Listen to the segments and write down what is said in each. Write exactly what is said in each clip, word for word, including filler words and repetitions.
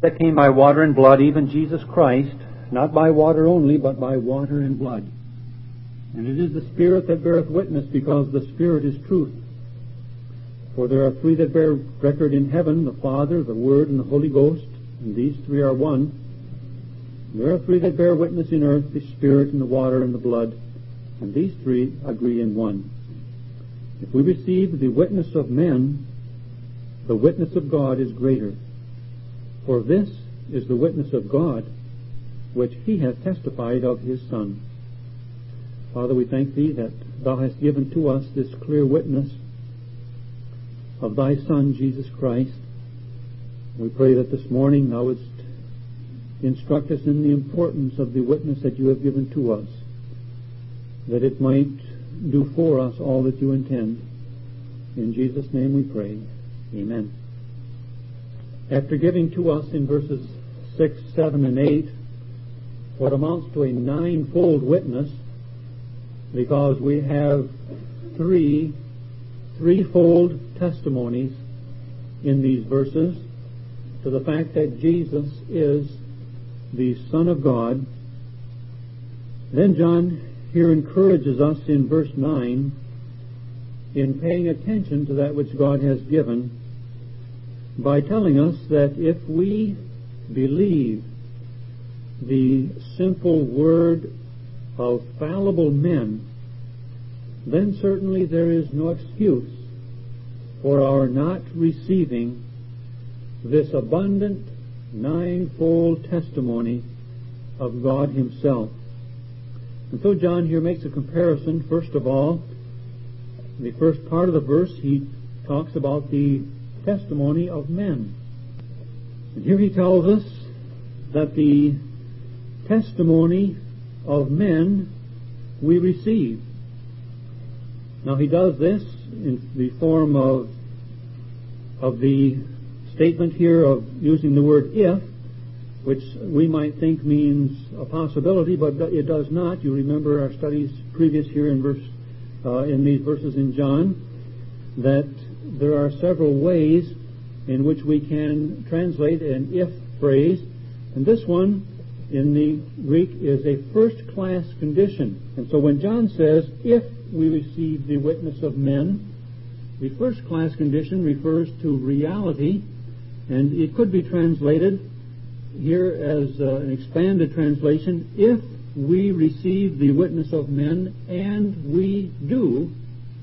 that came by water and blood, even Jesus Christ, not by water only, but by water and blood. And it is the Spirit that beareth witness, because the Spirit is truth. For there are three that bear record in heaven, the Father, the Word, and the Holy Ghost, and these three are one. There are three that bear witness in earth, the Spirit, and the water, and the blood, and these three agree in one. If we receive the witness of men, the witness of God is greater. For this is the witness of God, which he hath testified of his Son. Father, we thank thee that thou hast given to us this clear witness of thy Son, Jesus Christ. We pray that this morning thou wouldst instruct us in the importance of the witness that you have given to us, that it might do for us all that you intend. In Jesus' name we pray. Amen. After giving to us in verses six, seven, and eight what amounts to a ninefold witness, because we have three threefold testimonies in these verses to the fact that Jesus is the Son of God. Then John here encourages us in verse nine in paying attention to that which God has given by telling us that if we believe the simple word of fallible men, then certainly there is no excuse for our not receiving this abundant ninefold testimony of God himself. And so John here makes a comparison. First of all, in the first part of the verse, he talks about the testimony of men. And here he tells us that the testimony of men we receive. Now he does this in the form of of the statement here of using the word if, which we might think means a possibility, but it does not. You remember our studies previous here in verse uh, in these verses in John, that there are several ways in which we can translate an if phrase, and this one in the Greek is a first-class condition. And so when John says, if we receive the witness of men, the first-class condition refers to reality, and it could be translated here as uh, an expanded translation, if we receive the witness of men, and we do.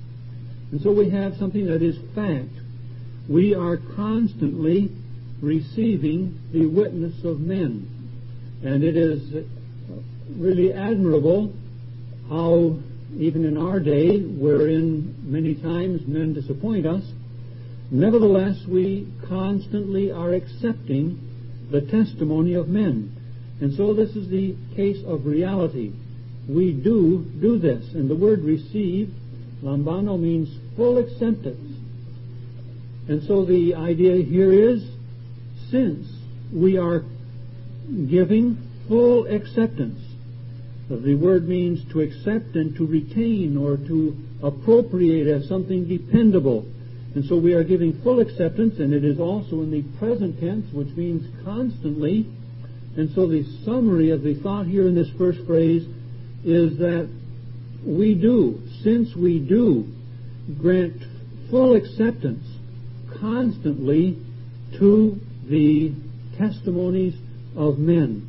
And so we have something that is fact. We are constantly receiving the witness of men. And it is really admirable how, even in our day, wherein many times men disappoint us, nevertheless we constantly are accepting the testimony of men. And so this is the case of reality. We do do this. And the word receive, lambano, means full acceptance. And so the idea here is, since we are giving full acceptance, the word means to accept and to retain or to appropriate as something dependable. And so we are giving full acceptance, and it is also in the present tense, which means constantly. And so the summary of the thought here in this first phrase is that we do, since we do, grant full acceptance constantly to the testimonies of men.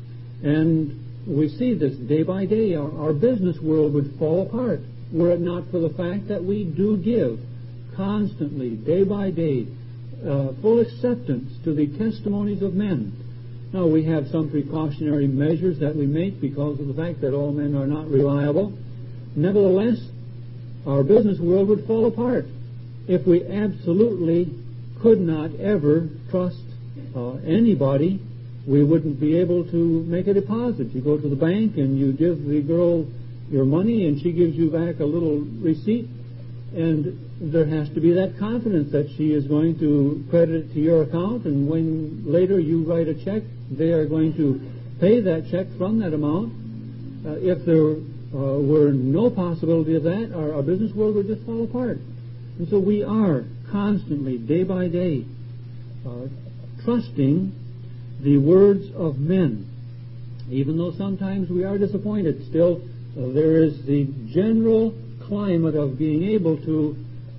And we see this day by day. Our, our business world would fall apart were it not for the fact that we do give constantly, day by day, uh, full acceptance to the testimonies of men. Now, we have some precautionary measures that we make because of the fact that all men are not reliable. Nevertheless, our business world would fall apart if we absolutely could not ever trust uh, anybody. We wouldn't be able to make a deposit. You go to the bank and you give the girl your money and she gives you back a little receipt, and there has to be that confidence that she is going to credit it to your account, and when later you write a check, they are going to pay that check from that amount. Uh, if there uh, were no possibility of that, our, our business world would just fall apart. And so we are constantly, day by day, uh, trusting the words of men. Even though sometimes we are disappointed, still uh, there is the general climate of being able to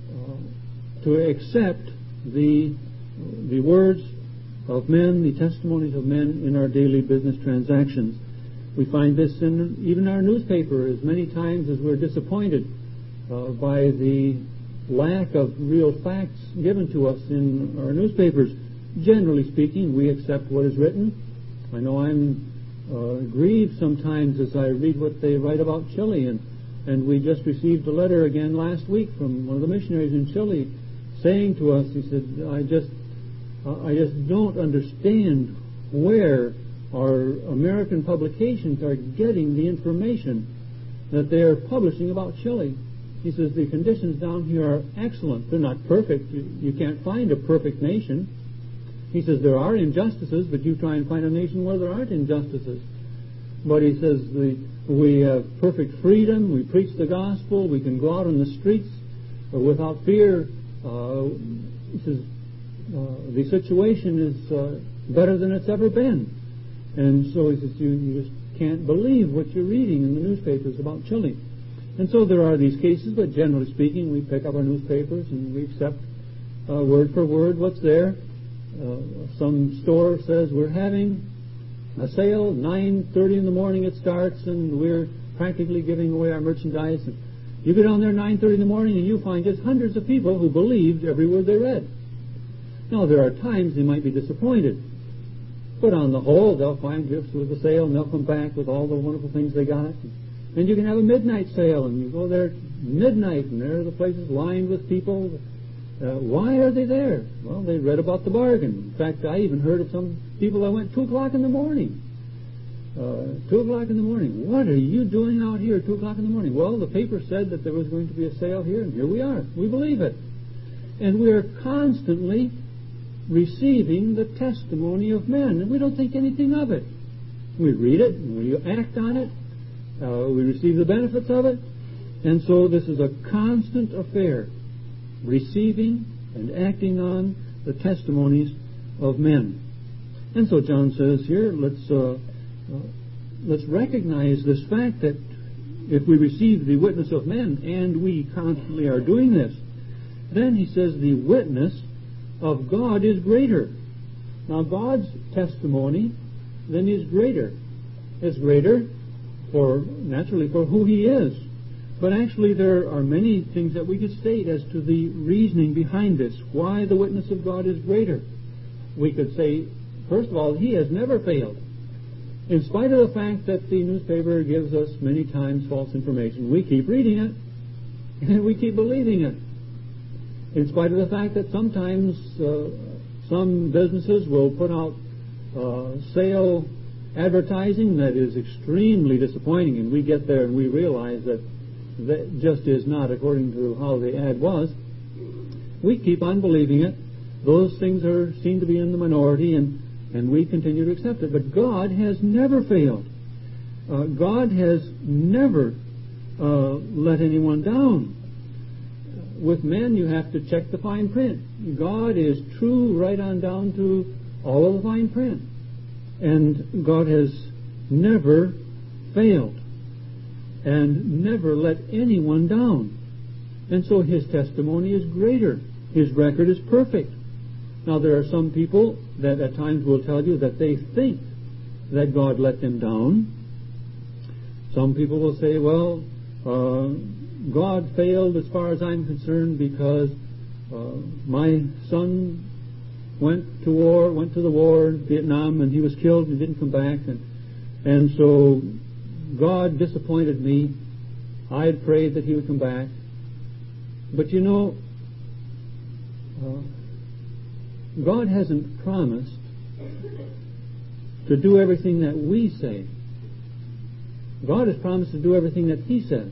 uh, to accept the the words of men, the testimonies of men in our daily business transactions. We find this in even our newspaper as many times as we're disappointed uh, by the lack of real facts given to us in our newspapers. Generally speaking, we accept what is written. I know I'm uh, grieved sometimes as I read what they write about Chile, and, and we just received a letter again last week from one of the missionaries in Chile saying to us, he said, I just, uh, I just don't understand where our American publications are getting the information that they are publishing about Chile. He says the conditions down here are excellent. They're not perfect. You, you can't find a perfect nation. He says there are injustices, but you try and find a nation where there aren't injustices. But he says the, we have perfect freedom. We preach the gospel. We can go out on the streets uh, without fear. Uh, he says uh, the situation is uh, better than it's ever been. And so he says you, you just can't believe what you're reading in the newspapers about Chile. And so there are these cases, but generally speaking, we pick up our newspapers and we accept uh, word for word what's there. Uh, some store says we're having a sale, nine thirty in the morning it starts, and we're practically giving away our merchandise. And you go down there nine thirty in the morning and you find just hundreds of people who believed every word they read. Now, there are times they might be disappointed, but on the whole, they'll find gifts with the sale and they'll come back with all the wonderful things they got. And you can have a midnight sale, and you go there at midnight, and there are the places lined with people. Uh, why are they there? Well, they read about the bargain. In fact, I even heard of some people that went two o'clock in the morning. Uh, two o'clock in the morning. What are you doing out here at two o'clock in the morning? Well, the paper said that there was going to be a sale here, and here we are. We believe it. And we are constantly receiving the testimony of men, and we don't think anything of it. We read it, and we act on it. Uh, we receive the benefits of it. And so this is a constant affair, receiving and acting on the testimonies of men. And so John says here, let's uh, uh, let's recognize this fact that if we receive the witness of men, and we constantly are doing this, then he says the witness of God is greater. Now, God's testimony then is greater. It's greater for, naturally, for who he is. But actually there are many things that we could state as to the reasoning behind this, why the witness of God is greater. We could say, first of all, he has never failed. In spite of the fact that the newspaper gives us many times false information, we keep reading it, and we keep believing it. In spite of the fact that sometimes uh, some businesses will put out uh, sale advertising that is extremely disappointing, and we get there and we realize that that just is not according to how the ad was. We keep on believing it. Those things are seem to be in the minority, and, and we continue to accept it. But God has never failed. Uh, God has never uh, let anyone down. With men, you have to check the fine print. God is true right on down to all of the fine print. And God has never failed and never let anyone down. And so his testimony is greater. His record is perfect. Now, there are some people that at times will tell you that they think that God let them down. Some people will say, well, uh, God failed as far as I'm concerned because uh, my son went to war, went to the war in Vietnam, and he was killed and didn't come back, and and so God disappointed me. I had prayed that he would come back. But you know, uh, God hasn't promised to do everything that we say. God has promised to do everything that he says.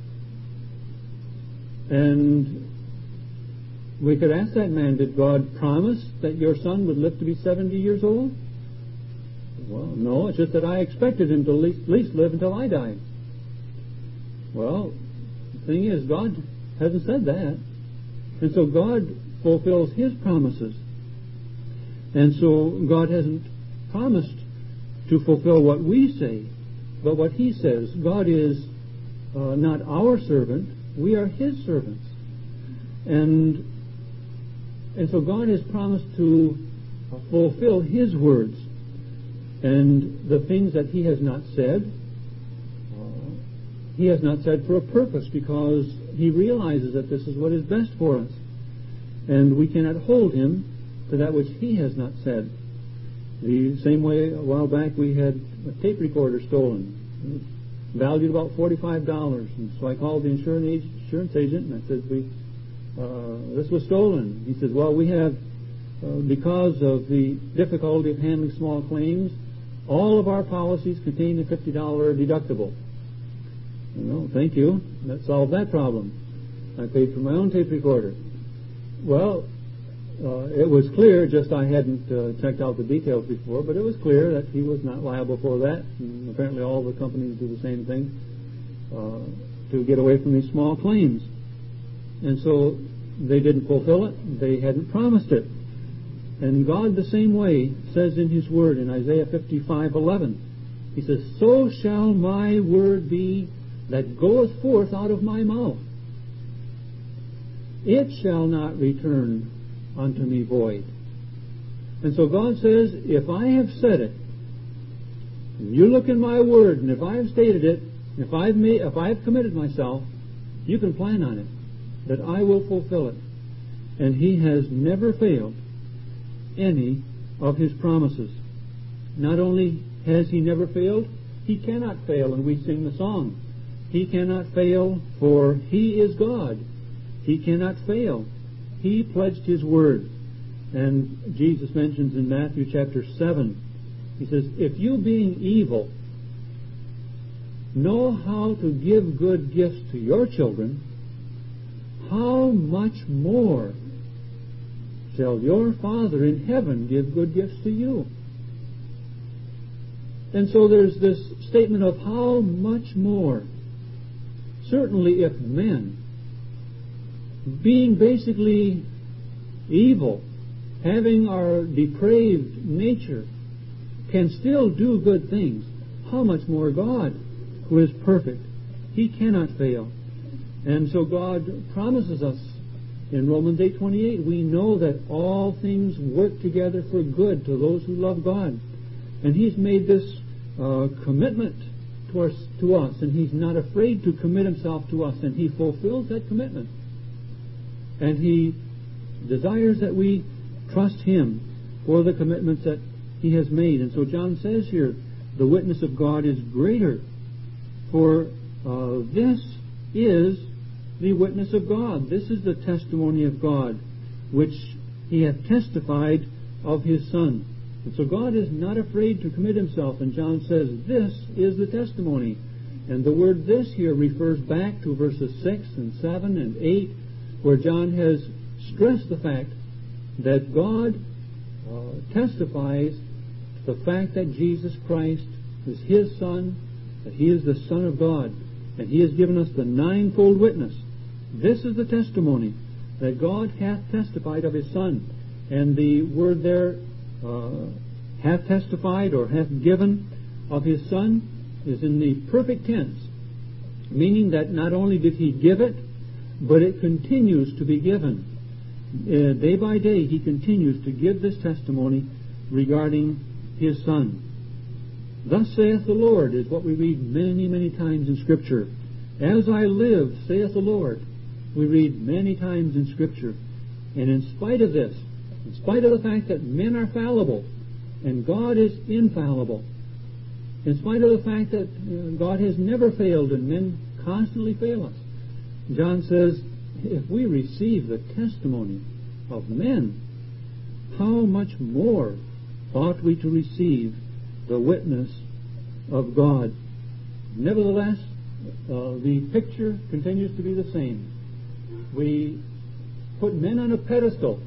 And we could ask that man, did God promise that your son would live to be seventy years old? Well, no, it's just that I expected him to at least, at least live until I died. Well, the thing is, God hasn't said that. And so God fulfills his promises. And so God hasn't promised to fulfill what we say, but what He says. God is uh, not our servant. We are His servants. And, and so God has promised to fulfill His words. And the things that He has not said, uh, He has not said for a purpose, because He realizes that this is what is best for us. And we cannot hold Him to that which He has not said. The same way, a while back, we had a tape recorder stolen, valued about forty-five dollars. And so I called the insurance agent, insurance agent and I said, "We, uh, this was stolen." He says, "Well, we have, uh, because of the difficulty of handling small claims, all of our policies contain a fifty dollars deductible." "No, thank you. That solved that problem. I paid for my own tape recorder." Well, uh, it was clear, just I hadn't uh, checked out the details before, but it was clear that he was not liable for that. And apparently all the companies do the same thing uh, to get away from these small claims. And so they didn't fulfill it. They hadn't promised it. And God the same way says in His Word in Isaiah fifty-five eleven, He says, "So shall my word be that goeth forth out of my mouth. It shall not return unto me void." And so God says, if I have said it, and you look in my word, and if I have stated it, if I've made, if I have committed myself, you can plan on it, that I will fulfill it. And He has never failed any of His promises. Not only has He never failed, He cannot fail, and we sing the song. He cannot fail, for He is God. He cannot fail. He pledged His word. And Jesus mentions in Matthew chapter seven, He says, "If you being evil know how to give good gifts to your children, how much more shall your Father in heaven give good gifts to you?" And so there's this statement of how much more. Certainly if men, being basically evil, having our depraved nature, can still do good things, how much more God, who is perfect? He cannot fail. And so God promises us in Romans eight twenty-eight, we know that all things work together for good to those who love God. And He's made this uh, commitment to us, to us, and He's not afraid to commit Himself to us, and He fulfills that commitment. And He desires that we trust Him for the commitments that He has made. And so John says here, the witness of God is greater, for uh, this is the witness of God. This is the testimony of God, which He hath testified of His Son. And so God is not afraid to commit Himself. And John says, this is the testimony. And the word "this" here refers back to verses six and seven and eight, where John has stressed the fact that God uh, testifies to the fact that Jesus Christ is His Son, that He is the Son of God, and He has given us the ninefold witness. This is the testimony, that God hath testified of His Son. And the word there, uh, hath testified or hath given of His Son, is in the perfect tense, meaning that not only did He give it, but it continues to be given. Uh, day by day, He continues to give this testimony regarding His Son. "Thus saith the Lord," is what we read many, many times in Scripture. "As I live, saith the Lord," we read many times in Scripture. And in spite of this, in spite of the fact that men are fallible and God is infallible, in spite of the fact that uh, God has never failed and men constantly fail us, John says, if we receive the testimony of men, how much more ought we to receive the witness of God? Nevertheless, uh, the picture continues to be the same. We put men on a pedestal,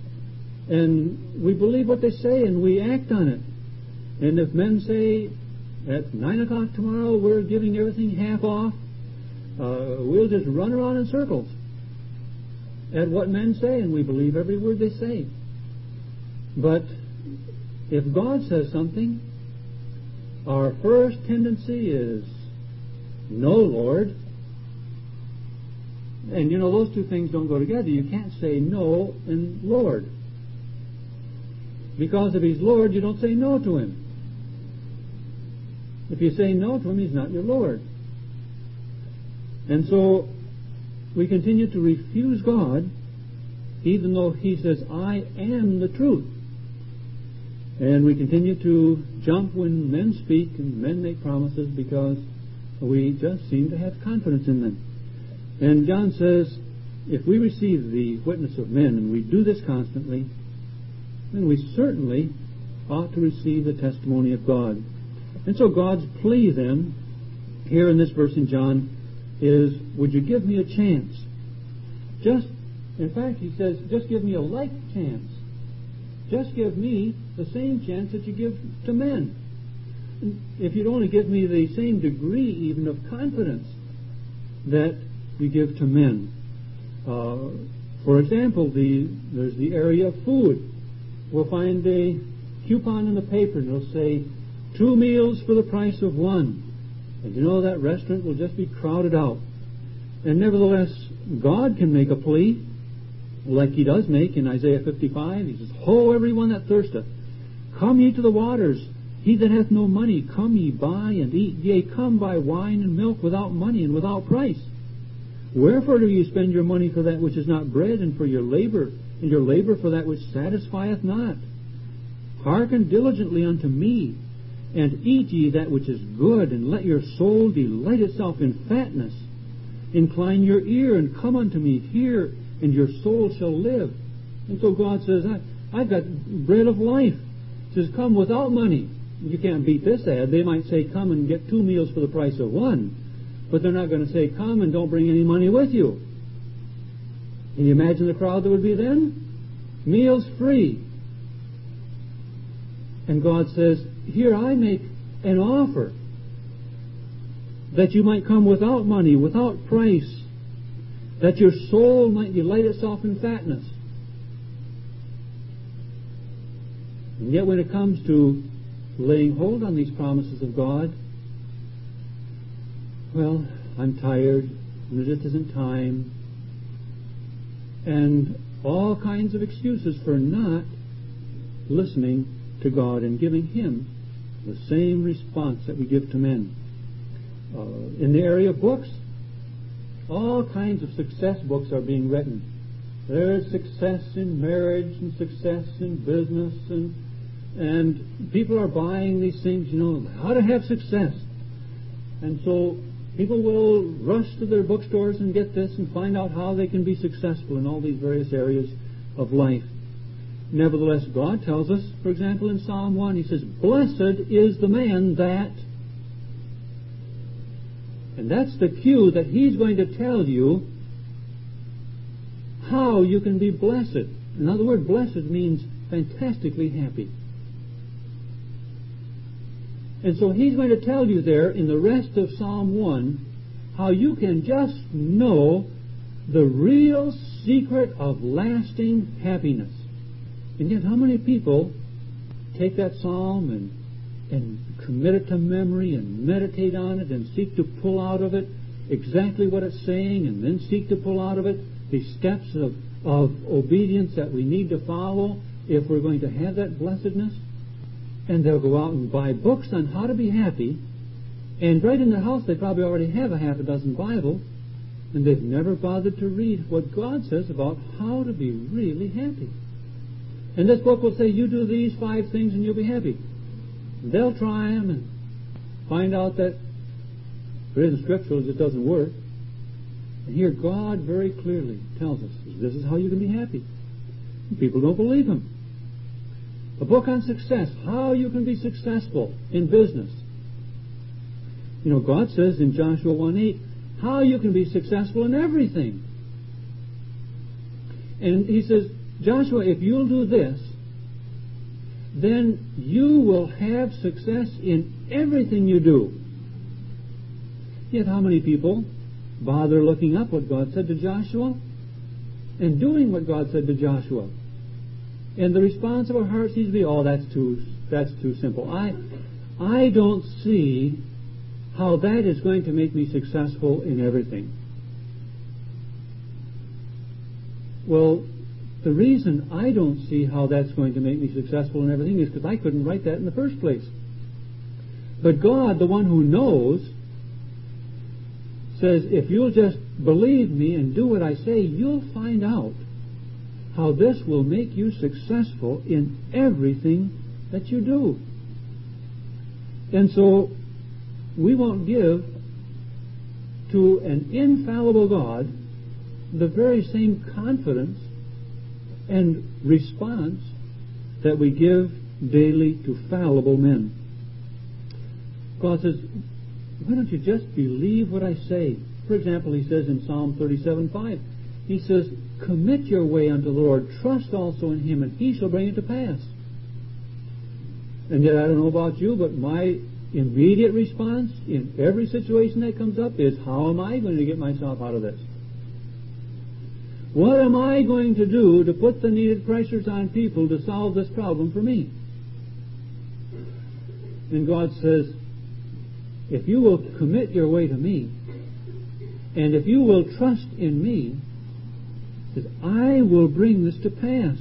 and we believe what they say, and we act on it. And if men say, at nine o'clock tomorrow we're giving everything half off, uh, we'll just run around in circles at what men say, and we believe every word they say. But if God says something, our first tendency is, no, Lord. And you know, those two things don't go together. You can't say no and Lord. Because if He's Lord, you don't say no to Him. If you say no to Him, He's not your Lord. And so we continue to refuse God, even though He says, I am the truth. And we continue to jump when men speak and men make promises because we just seem to have confidence in them. And John says, if we receive the witness of men and we do this constantly, then we certainly ought to receive the testimony of God. And so God's plea then, here in this verse in John, is, would you give me a chance? Just, in fact, he says, just give me a like chance. Just give me the same chance that you give to men. If you'd only give me the same degree even of confidence that you give to men. Uh, for example, the, there's the area of food. We'll find a coupon in the paper and it'll say, two meals for the price of one. And you know that restaurant will just be crowded out. And nevertheless, God can make a plea, like He does make in Isaiah fifty-five. He says, Ho, everyone that thirsteth, come ye to the waters. He that hath no money, come ye buy and eat. Yea, come buy wine and milk without money and without price. Wherefore do ye spend your money for that which is not bread, and for your labor, and your labor for that which satisfieth not? Hearken diligently unto me, and eat ye that which is good, and let your soul delight itself in fatness. Incline your ear, and come unto me, hear, and your soul shall live. And so God says, I, I've got bread of life. He says, come without money. You can't beat this ad. They might say, come and get two meals for the price of one. But they're not going to say, come and don't bring any money with you. Can you imagine the crowd that would be then? Meals free. And God says, here I make an offer that you might come without money, without price, that your soul might delight itself in fatness. And yet when it comes to laying hold on these promises of God, well, I'm tired, and there just isn't time, and all kinds of excuses for not listening to God and giving Him the same response that we give to men. Uh, in the area of books, all kinds of success books are being written. There's success in marriage and success in business, and and people are buying these things, you know, how to have success. And so people will rush to their bookstores and get this and find out how they can be successful in all these various areas of life. Nevertheless, God tells us, for example, in Psalm one, He says, blessed is the man that... And that's the cue that He's going to tell you how you can be blessed. In other words, blessed means fantastically happy. And so He's going to tell you there in the rest of Psalm one how you can just know the real secret of lasting happiness. And yet how many people take that psalm and, and commit it to memory and meditate on it and seek to pull out of it exactly what it's saying, and then seek to pull out of it the steps of, of obedience that we need to follow if we're going to have that blessedness? And they'll go out and buy books on how to be happy, and right in their house they probably already have a half a dozen Bibles, and they've never bothered to read what God says about how to be really happy. And this book will say, you do these five things and you'll be happy. And they'll try them and find out that if it isn't scriptural, it just doesn't work. And here God very clearly tells us, this is how you can be happy. And people don't believe Him. A book on success, how you can be successful in business. You know, God says in Joshua one eight, how you can be successful in everything. And He says, Joshua, if you'll do this, then you will have success in everything you do. Yet how many people bother looking up what God said to Joshua and doing what God said to Joshua? And the response of our heart seems to be, oh, that's too that's too simple. I, I don't see how that is going to make me successful in everything. Well, the reason I don't see how that's going to make me successful in everything is because I couldn't write that in the first place. But God, the one who knows, says, if you'll just believe me and do what I say, you'll find out how this will make you successful in everything that you do. And so we won't give to an infallible God the very same confidence and response that we give daily to fallible men. God says, why don't you just believe what I say? For example, he says in Psalm thirty-seven five, he says, commit your way unto the Lord, trust also in him, and he shall bring it to pass. And yet, I don't know about you, but my immediate response in every situation that comes up is, how am I going to get myself out of this? What am I going to do to put the needed pressures on people to solve this problem for me? And God says, if you will commit your way to me, and if you will trust in me, says, I will bring this to pass.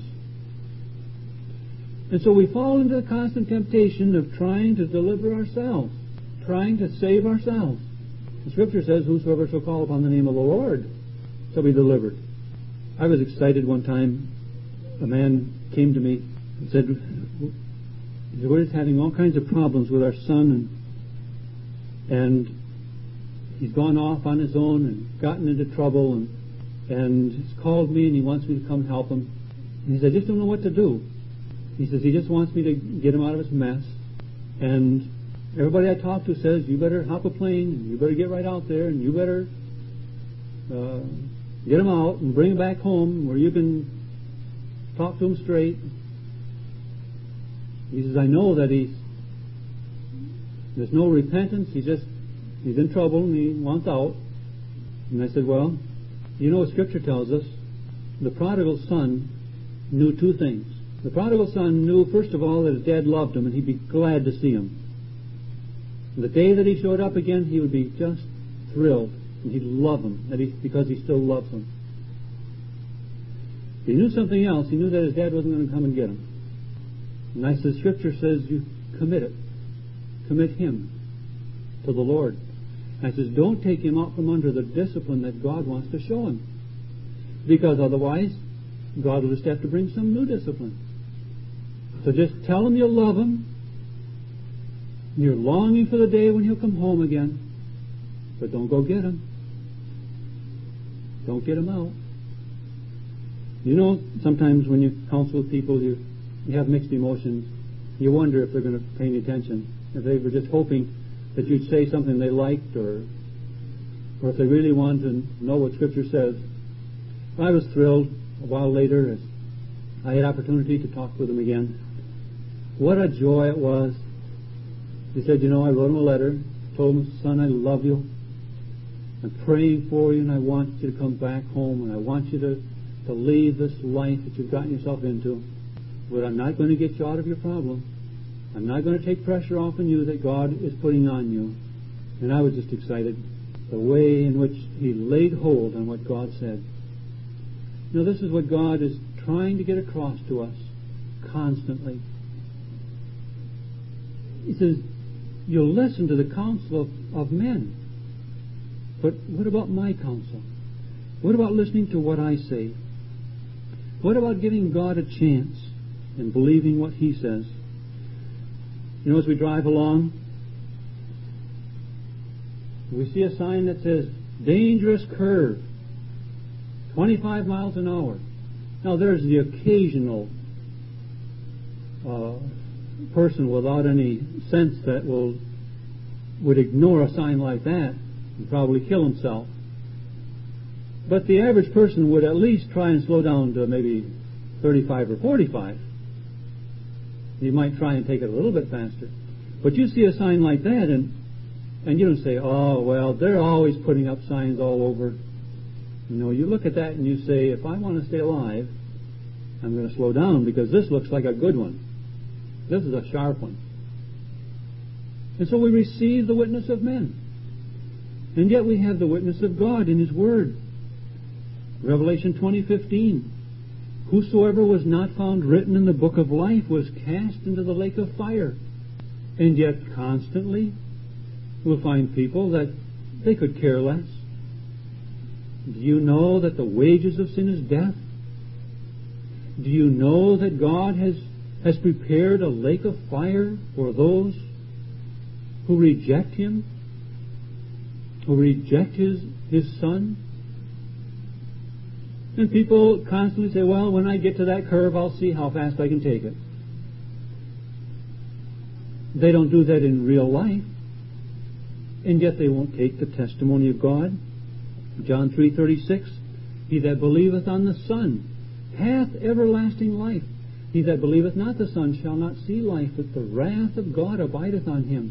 And so we fall into the constant temptation of trying to deliver ourselves, trying to save ourselves. The Scripture says, whosoever shall call upon the name of the Lord shall be delivered. I was excited one time. A man came to me and said, we're just having all kinds of problems with our son, and, and he's gone off on his own and gotten into trouble, and, and he's called me and he wants me to come help him. And he said, I just don't know what to do. He says, he just wants me to get him out of his mess. And everybody I talk to says, you better hop a plane, and you better get right out there, and you better uh, get him out and bring him back home where you can talk to him straight. He says, I know that he's there's no repentance. He's just he's in trouble and he wants out. And I said, well, you know what Scripture tells us? The prodigal son knew two things. The prodigal son knew, first of all, that his dad loved him and he'd be glad to see him. And the day that he showed up again, he would be just thrilled and he'd love him that he, because he still loves him. He knew something else. He knew that his dad wasn't going to come and get him. And I said, Scripture says you commit it. Commit him to the Lord. And I says, don't take him out from under the discipline that God wants to show him. Because otherwise, God will just have to bring some new discipline. So just tell him you love him. You're longing for the day when he'll come home again. But don't go get him. Don't get him out. You know, sometimes when you counsel with people, you, you have mixed emotions. You wonder if they're going to pay any attention. If they were just hoping that you'd say something they liked, or or if they really want to know what Scripture says. I was thrilled a while later as I had opportunity to talk with him again. What a joy it was. He said, you know, I wrote him a letter, told him, son, I love you. I'm praying for you, and I want you to come back home, and I want you to, to leave this life that you've gotten yourself into. But I'm not going to get you out of your problem. I'm not going to take pressure off on you that God is putting on you. And I was just excited. The way in which he laid hold on what God said. You know, this is what God is trying to get across to us constantly. He says, you'll listen to the counsel of, of men. But what about my counsel? What about listening to what I say? What about giving God a chance and believing what he says? You know, as we drive along, we see a sign that says, dangerous curve, twenty-five miles an hour. Now, there's the occasional uh, person without any sense that will would ignore a sign like that and probably kill himself. But the average person would at least try and slow down to maybe thirty-five or forty-five. You might try and take it a little bit faster. But you see a sign like that, and and you don't say, oh, well, they're always putting up signs all over. You know, you look at that and you say, if I want to stay alive, I'm going to slow down because this looks like a good one. This is a sharp one. And so we receive the witness of men. And yet we have the witness of God in His Word. Revelation twenty fifteen. Whosoever was not found written in the book of life was cast into the lake of fire. And yet constantly we'll find people that they could care less. Do you know that the wages of sin is death? Do you know that God has, has prepared a lake of fire for those who reject Him? Who reject His, His Son? And people constantly say, well, when I get to that curve, I'll see how fast I can take it. They don't do that in real life. And yet they won't take the testimony of God. John three thirty-six, He that believeth on the Son hath everlasting life. He that believeth not the Son shall not see life, but the wrath of God abideth on him.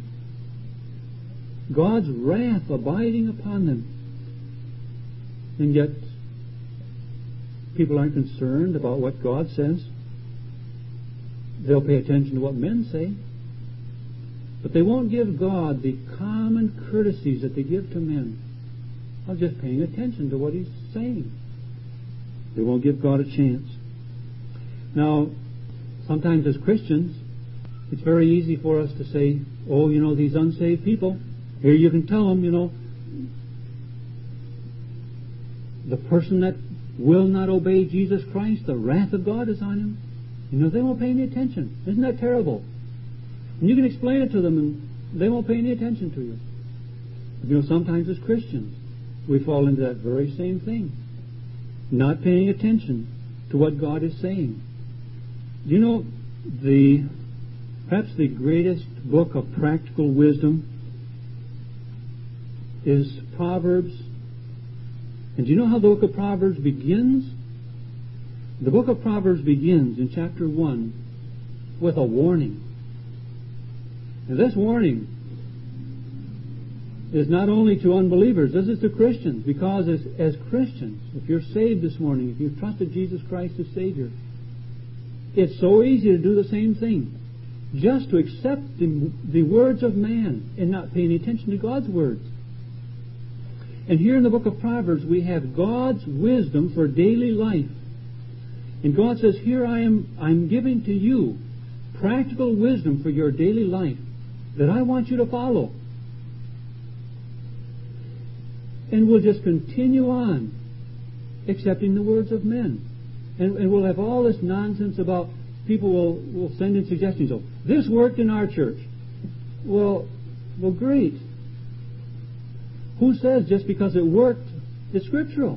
God's wrath abiding upon them. And yet people aren't concerned about what God says. They'll pay attention to what men say. But they won't give God the common courtesies that they give to men of just paying attention to what He's saying. They won't give God a chance. Now, sometimes as Christians, it's very easy for us to say, oh, you know, these unsaved people, here you can tell them, you know, the person that will not obey Jesus Christ, the wrath of God is on him. You know, they won't pay any attention. Isn't that terrible? And you can explain it to them and they won't pay any attention to you. But, you know, sometimes as Christians, we fall into that very same thing. Not paying attention to what God is saying. You know, the perhaps the greatest book of practical wisdom is Proverbs. And do you know how the book of Proverbs begins? The book of Proverbs begins in chapter one with a warning. And this warning is not only to unbelievers, this is to Christians, because as, as Christians, if you're saved this morning, if you've trusted Jesus Christ as Savior, it's so easy to do the same thing. Just to accept the, the words of man and not pay any attention to God's words. And here in the book of Proverbs, we have God's wisdom for daily life. And God says, here I am, I'm giving to you practical wisdom for your daily life that I want you to follow. And we'll just continue on accepting the words of men. And, and we'll have all this nonsense about people will, will send in suggestions. Oh, this worked in our church. Well, well, great. Who says just because it worked, it's scriptural?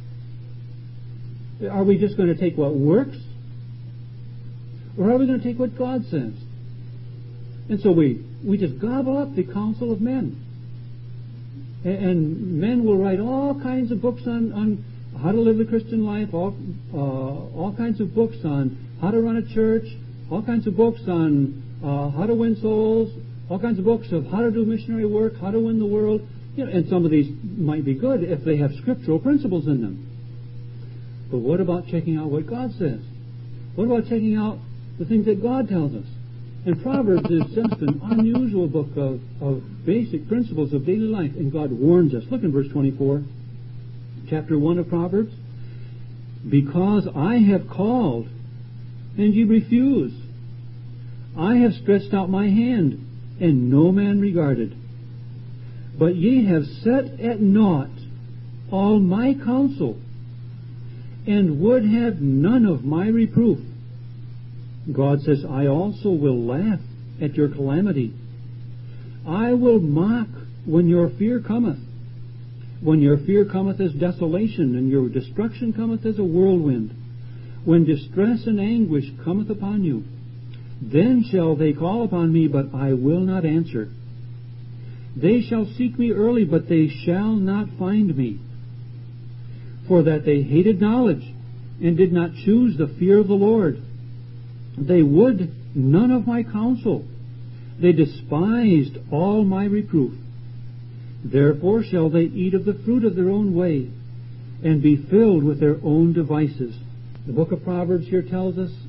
Are we just going to take what works? Or are we going to take what God says? And so we, we just gobble up the counsel of men. And, and men will write all kinds of books on, on how to live the Christian life, all, uh, all kinds of books on how to run a church, all kinds of books on uh, how to win souls, all kinds of books of how to do missionary work, how to win the world. You know, and some of these might be good if they have scriptural principles in them. But what about checking out what God says? What about checking out the things that God tells us? And Proverbs is just an unusual book of, of basic principles of daily life. And God warns us. Look in verse twenty-four, chapter one of Proverbs. Because I have called, and ye refuse. I have stretched out my hand, and no man regarded. But ye have set at naught all my counsel, and would have none of my reproof. God says, I also will laugh at your calamity. I will mock when your fear cometh. When your fear cometh as desolation, and your destruction cometh as a whirlwind. When distress and anguish cometh upon you. Then shall they call upon me, but I will not answer. They shall seek me early, but they shall not find me. For that they hated knowledge, and did not choose the fear of the Lord. They would none of my counsel. They despised all my reproof. Therefore shall they eat of the fruit of their own way, and be filled with their own devices. The book of Proverbs here tells us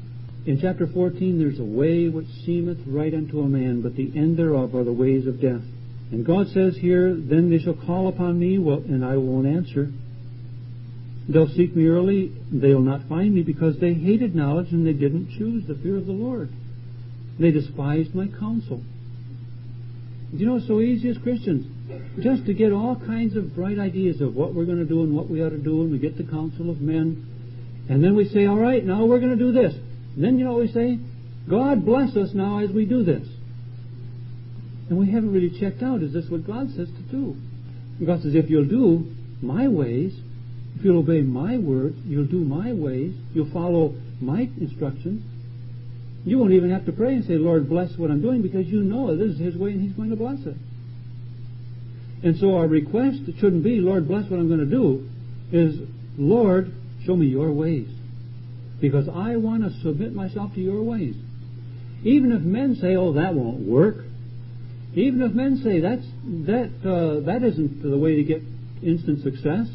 In chapter fourteen, there's a way which seemeth right unto a man, but the end thereof are the ways of death. And God says here, then they shall call upon me, well, and I won't answer. They'll seek me early, they'll not find me, because they hated knowledge and they didn't choose the fear of the Lord. They despised my counsel. You know, it's so easy as Christians just to get all kinds of bright ideas of what we're going to do and what we ought to do, and we get the counsel of men, and then we say, all right, now we're going to do this. And then, you know what we say? God bless us now as we do this. And we haven't really checked out, is this what God says to do? And God says, if you'll do my ways, if you'll obey my word, you'll do my ways, you'll follow my instructions, you won't even have to pray and say, Lord, bless what I'm doing, because you know this is His way and He's going to bless it. And so our request, it shouldn't be, Lord, bless what I'm going to do, is, Lord, show me your ways, because I want to submit myself to your ways. Even if men say, oh, that won't work, even if men say that's that uh, that isn't the way to get instant success,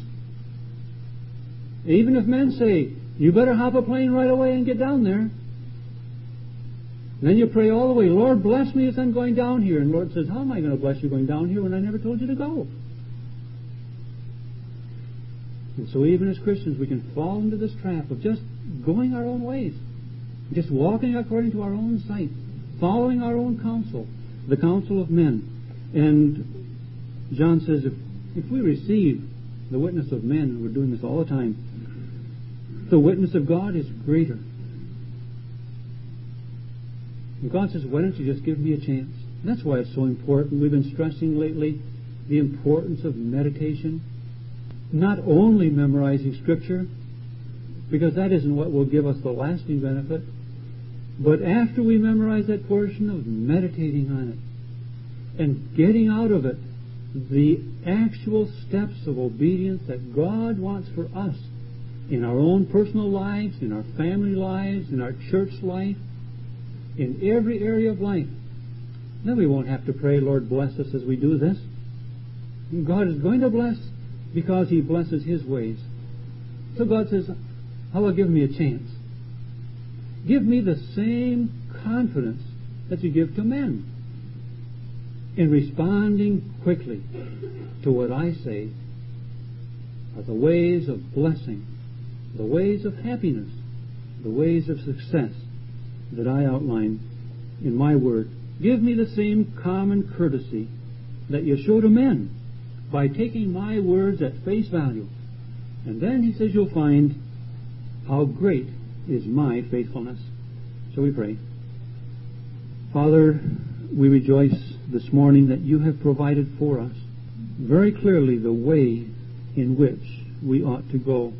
even if men say, you better hop a plane right away and get down there, then you pray all the way, Lord, bless me as I'm going down here. And the Lord says, how am I going to bless you going down here when I never told you to go? And so even as Christians, we can fall into this trap of just going our own ways, just walking according to our own sight, following our own counsel, the counsel of men. And John says, if, if we receive the witness of men, and we're doing this all the time, the witness of God is greater. And God says, why don't you just give me a chance? And that's why it's so important. We've been stressing lately the importance of meditation. Not only memorizing Scripture, because that isn't what will give us the lasting benefit, but after we memorize that portion, of meditating on it and getting out of it the actual steps of obedience that God wants for us in our own personal lives, in our family lives, in our church life, in every area of life. Then we won't have to pray, Lord, bless us as we do this. God is going to bless because He blesses His ways. So God says, how about giving me a chance? Give me the same confidence that you give to men in responding quickly to what I say are the ways of blessing, the ways of happiness, the ways of success that I outline in my word. Give me the same common courtesy that you show to men by taking my words at face value. And then He says you'll find how great is my faithfulness. So we pray. Father, we rejoice this morning that you have provided for us very clearly the way in which we ought to go.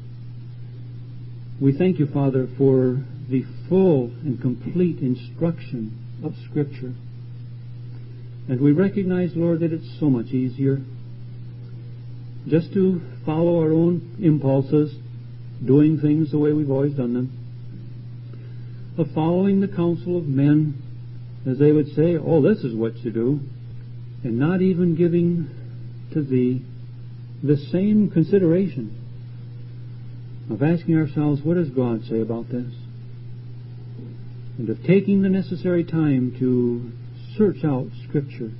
We thank you, Father, for the full and complete instruction of Scripture. And we recognize, Lord, that it's so much easier just to follow our own impulses, doing things the way we've always done them, of following the counsel of men as they would say, oh, this is what you do, and not even giving to Thee the same consideration of asking ourselves, what does God say about this? And of taking the necessary time to search out Scripture.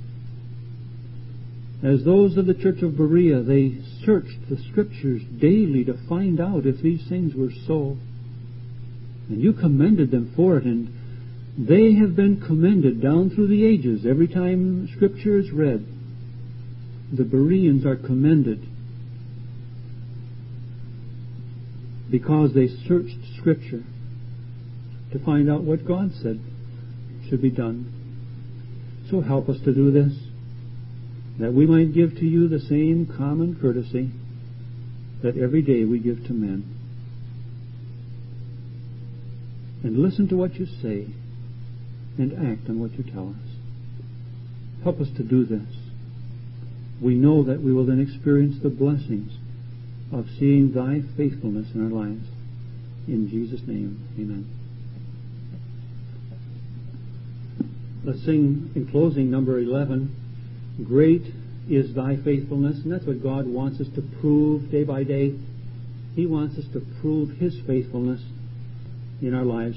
As those of the church of Berea, they searched the Scriptures daily to find out if these things were so. And you commended them for it, and they have been commended down through the ages. Every time Scripture is read, the Bereans are commended because they searched Scripture to find out what God said should be done. So help us to do this, that we might give to you the same common courtesy that every day we give to men. And listen to what you say and act on what you tell us. Help us to do this. We know that we will then experience the blessings of seeing Thy faithfulness in our lives. In Jesus' name, amen. Let's sing in closing number eleven, Great is Thy faithfulness. And that's what God wants us to prove day by day. He wants us to prove His faithfulness in our lives.